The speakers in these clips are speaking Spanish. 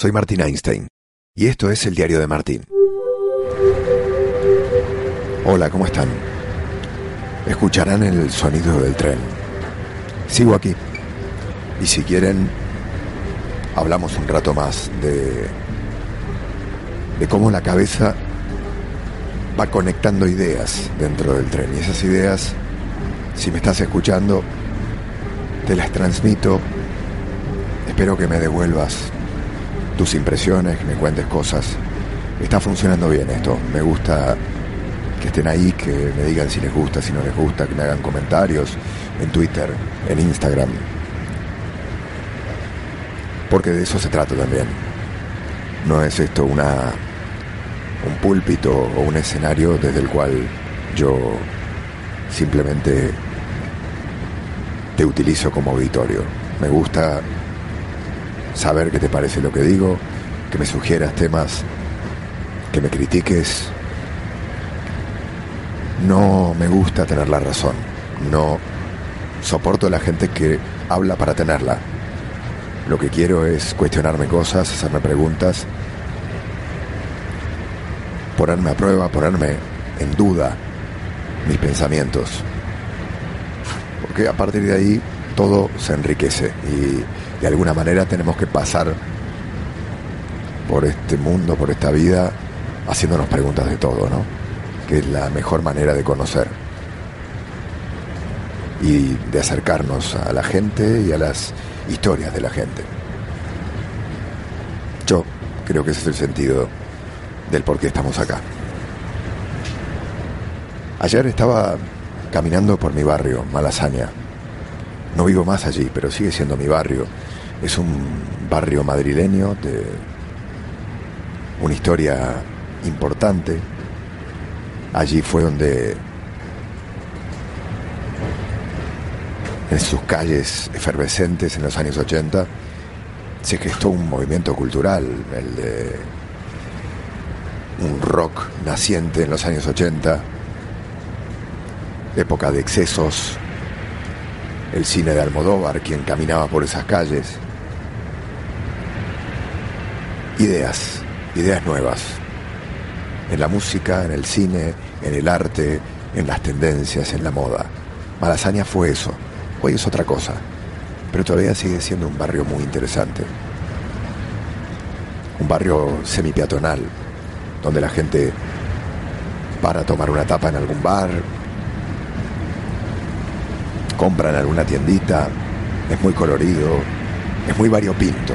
Soy Martín Einstein y esto es el diario de Martín. Hola, ¿cómo están? Escucharán el sonido del tren. Sigo aquí. Y si quieren, hablamos un rato más de cómo la cabeza va conectando ideas dentro del tren. Y esas ideas, si me estás escuchando, te las transmito. Espero que me devuelvas tus impresiones, que me cuentes cosas. Está funcionando bien esto. Me gusta que estén ahí, que me digan si les gusta, si no les gusta, que me hagan comentarios en Twitter, en Instagram. Porque de eso se trata también. No es esto un púlpito o un escenario desde el cual yo simplemente te utilizo como auditorio. Me gusta saber qué te parece lo que digo, que me sugieras temas, que me critiques. No me gusta tener la razón. No soporto a la gente que habla para tenerla. Lo que quiero es cuestionarme cosas, hacerme preguntas, ponerme a prueba, ponerme en duda mis pensamientos. Porque a partir de ahí todo se enriquece y de alguna manera tenemos que pasar por este mundo, por esta vida, haciéndonos preguntas de todo, ¿no? Que es la mejor manera de conocer y de acercarnos a la gente y a las historias de la gente. Yo creo que ese es el sentido del por qué estamos acá. Ayer estaba caminando por mi barrio, Malasaña. No vivo más allí, pero sigue siendo mi barrio. Es un barrio madrileño de una historia importante. Allí fue donde, en sus calles efervescentes en los años 80, se gestó un movimiento cultural, el de un rock naciente en los años 80, época de excesos, el cine de Almodóvar, quien caminaba por esas calles. Ideas nuevas, en la música, en el cine, en el arte, en las tendencias, en la moda. Malasaña fue eso. Hoy es otra cosa, pero todavía sigue siendo un barrio muy interesante. Un barrio semipeatonal, donde la gente para a tomar una tapa en algún bar, compra en alguna tiendita. Es muy colorido, es muy variopinto.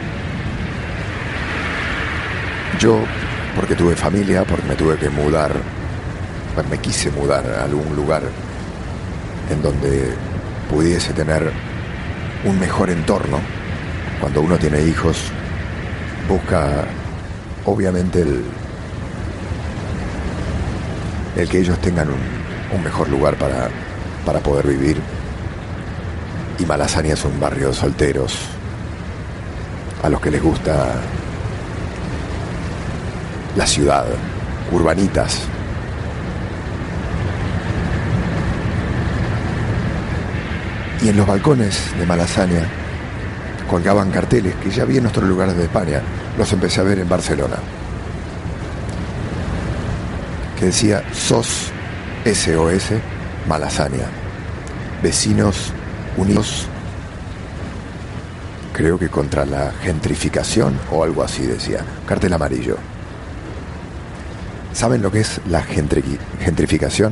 Yo, porque tuve familia, porque me tuve que mudar, pues me quise mudar a algún lugar en donde pudiese tener un mejor entorno. Cuando uno tiene hijos, busca obviamente el que ellos tengan un mejor lugar para poder vivir. Y Malasaña es un barrio de solteros, a los que les gusta la ciudad, urbanitas. Y en los balcones de Malasaña colgaban carteles que ya vi en otros lugares de España. Los empecé a ver en Barcelona, que decía SOS, SOS, Malasaña, vecinos unidos, creo que contra la gentrificación o algo así decía, cartel amarillo. ¿Saben lo que es la gentrificación?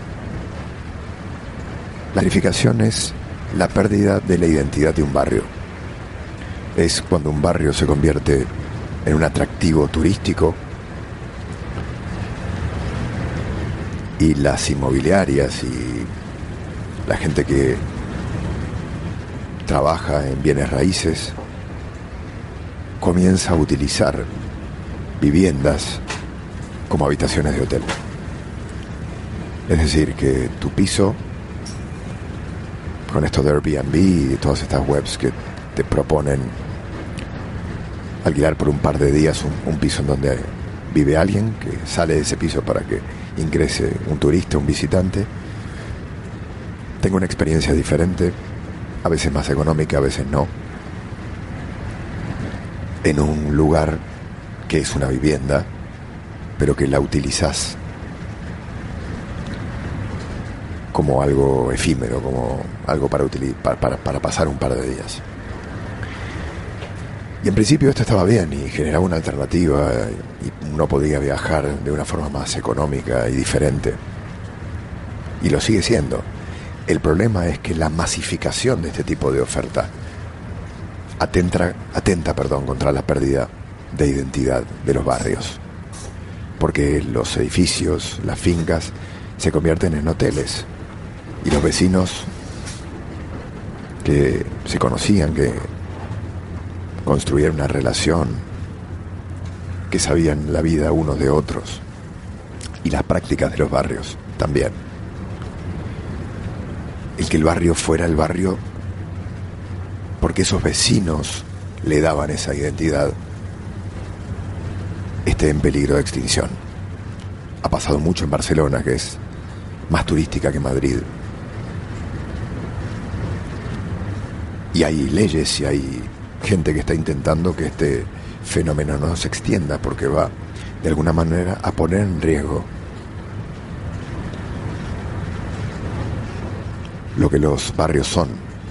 La gentrificación es la pérdida de la identidad de un barrio. Es cuando un barrio se convierte en un atractivo turístico y las inmobiliarias y la gente que trabaja en bienes raíces comienza a utilizar viviendas como habitaciones de hotel. Es decir, que tu piso, con esto de Airbnb y todas estas webs que te proponen alquilar por un par de días un piso en donde vive alguien, que sale de ese piso para que ingrese un turista, un visitante. Tengo una experiencia diferente, a veces más económica, a veces no. en un lugar que es una vivienda, pero que la utilizás como algo efímero, como algo para pasar un par de días. Y en principio esto estaba bien y generaba una alternativa y uno podía viajar de una forma más económica y diferente. Y lo sigue siendo. El problema es que la masificación de este tipo de oferta atenta contra la pérdida de identidad de los barrios. Porque los edificios, las fincas, se convierten en hoteles. Y los vecinos que se conocían, que construyeron una relación, que sabían la vida unos de otros, y las prácticas de los barrios también. El que el barrio fuera el barrio porque esos vecinos le daban esa identidad, esté en peligro de extinción. Ha pasado mucho en Barcelona, que es más turística que Madrid. Y hay leyes y hay gente que está intentando que este fenómeno no se extienda, porque va de alguna manera a poner en riesgo lo que los barrios son.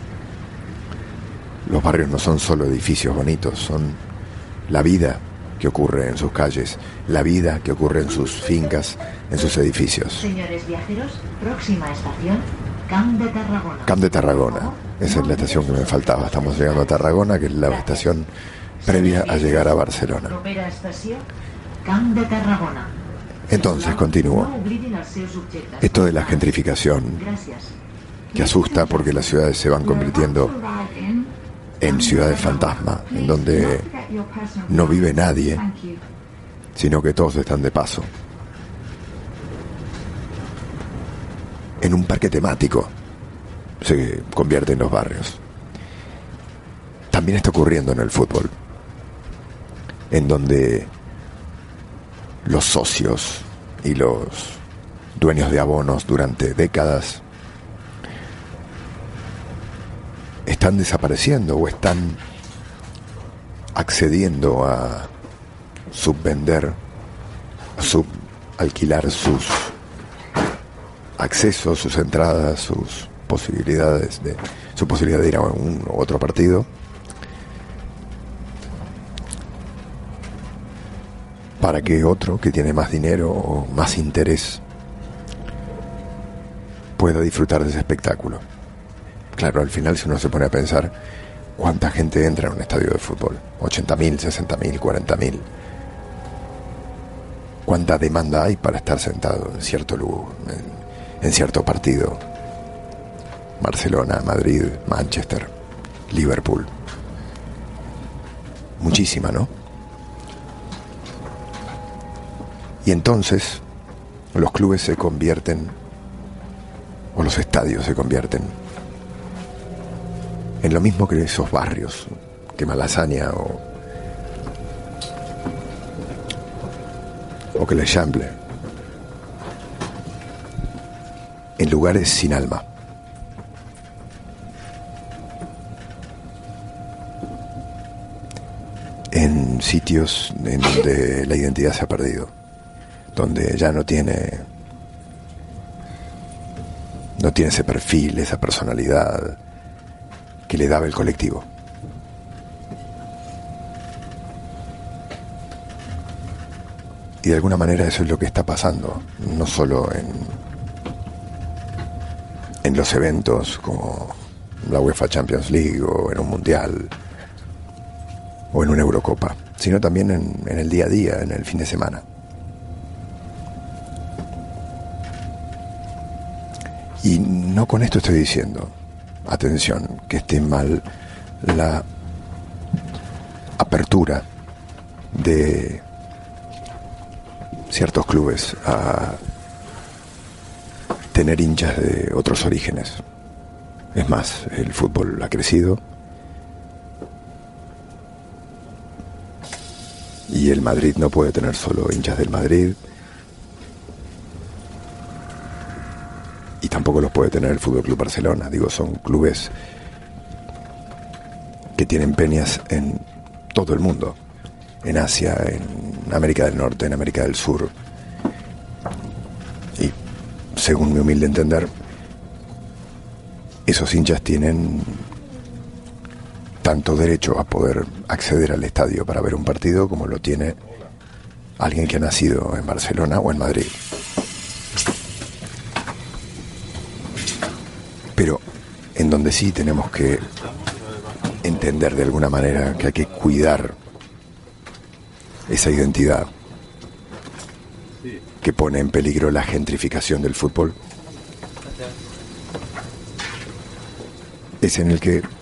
Los barrios no son solo edificios bonitos, son la vida que ocurre en sus calles, la vida que ocurre en sus fincas, en sus edificios. Señores viajeros, próxima estación, Camp de Tarragona. Camp de Tarragona, esa es la estación que me faltaba. Estamos llegando a Tarragona, que es la estación previa a llegar a Barcelona. Propera estació, Camp de Tarragona. Entonces, continúo. Esto de la gentrificación, que asusta porque las ciudades se van convirtiendo en ciudades fantasma, en donde no vive nadie, sino que todos están de paso. En un parque temático se convierten los barrios. También está ocurriendo en el fútbol, en donde los socios y los dueños de abonos durante décadas están desapareciendo o están accediendo a subvender, a subalquilar sus accesos, sus entradas, sus posibilidades su posibilidad de ir a un u otro partido, para que otro que tiene más dinero o más interés pueda disfrutar de ese espectáculo. Claro, al final, si uno se pone a pensar cuánta gente entra en un estadio de fútbol, 80.000, 60.000, 40.000, cuánta demanda hay para estar sentado en cierto lugar, en cierto partido. Barcelona, Madrid, Manchester, Liverpool. Muchísima, ¿no? Y entonces los clubes se convierten, o los estadios se convierten, en lo mismo que esos barrios, que Malasaña o que l'Eixample, en lugares sin alma. En sitios en donde la identidad se ha perdido, donde ya no tiene ese perfil, esa personalidad que le daba el colectivo. Y de alguna manera eso es lo que está pasando, no solo en los eventos como la UEFA Champions League o en un Mundial o en una Eurocopa, sino también en el día a día, en el fin de semana. Y no con esto estoy diciendo, atención, que esté mal la apertura de ciertos clubes a tener hinchas de otros orígenes. Es más, el fútbol ha crecido y el Madrid no puede tener solo hinchas del Madrid y tampoco los puede tener el Fútbol Club Barcelona. Digo, son clubes que tienen peñas en todo el mundo, en Asia, en América del Norte, en América del Sur. Y según mi humilde entender, esos hinchas tienen tanto derecho a poder acceder al estadio para ver un partido como lo tiene alguien que ha nacido en Barcelona o en Madrid. Pero en donde sí tenemos que entender de alguna manera que hay que cuidar esa identidad que pone en peligro la gentrificación del fútbol, es en el que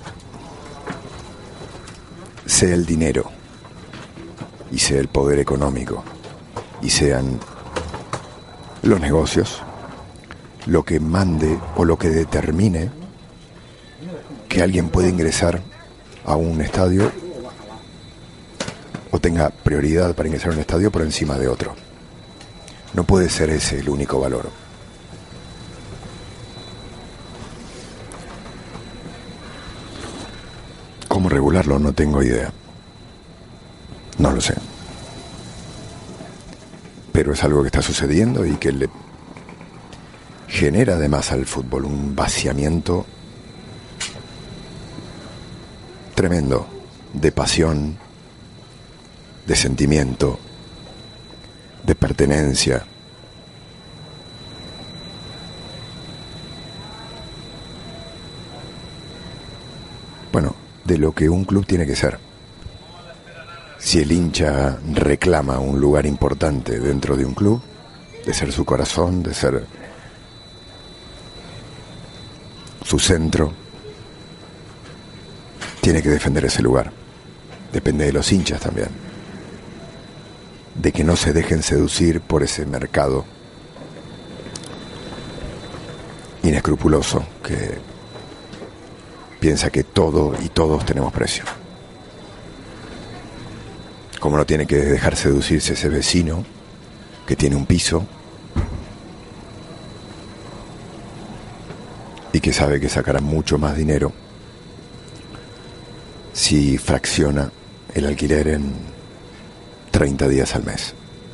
sea el dinero y sea el poder económico y sean los negocios lo que mande o lo que determine que alguien puede ingresar a un estadio o tenga prioridad para ingresar a un estadio por encima de otro. No puede ser ese el único valor. ¿Cómo regularlo? No tengo idea. No lo sé. Pero es algo que está sucediendo y que le genera además al fútbol un vaciamiento tremendo de pasión, de sentimiento, de pertenencia. Bueno, de lo que un club tiene que ser. Si el hincha reclama un lugar importante dentro de un club, de ser su corazón, de ser su centro, tiene que defender ese lugar. Depende de los hinchas también, de que no se dejen seducir por ese mercado inescrupuloso que piensa que todo y todos tenemos precio. Como no tiene que dejar seducirse ese vecino que tiene un piso y que sabe que sacará mucho más dinero si fracciona el alquiler en 30 días al mes.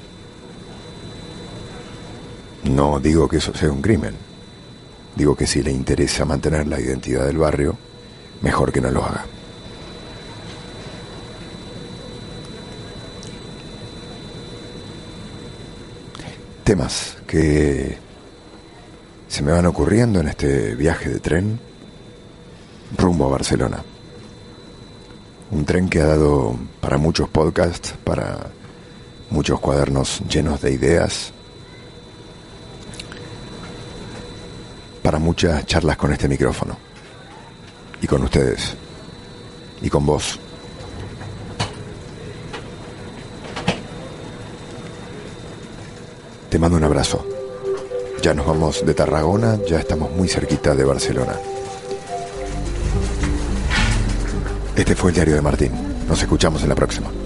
No digo que eso sea un crimen. Digo que si le interesa mantener la identidad del barrio, mejor que no lo haga. Temas que se me van ocurriendo en este viaje de tren rumbo a Barcelona. Un tren que ha dado para muchos podcasts, para muchos cuadernos llenos de ideas, para muchas charlas con este micrófono, y con ustedes, y con vos. Te mando un abrazo. Ya nos vamos de Tarragona, ya estamos muy cerquita de Barcelona. Este fue el Diario de Martín. Nos escuchamos en la próxima.